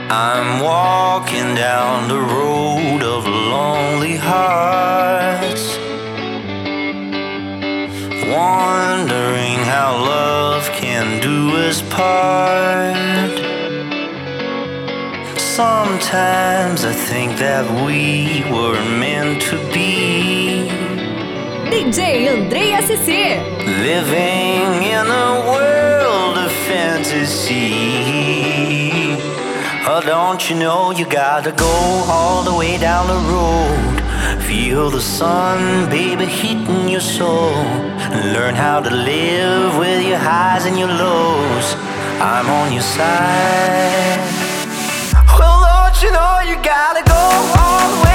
I'm walking down the road of lonely hearts, wondering how love can do its part. Sometimes I think that we were meant to be, DJ Andrei SC, living in a world of fantasy. Oh, don't you know you gotta go all the way down the road? Feel the sun, baby, heating your soul. Learn how to live with your highs and your lows. I'm on your side. Well, don't you know you gotta go all the way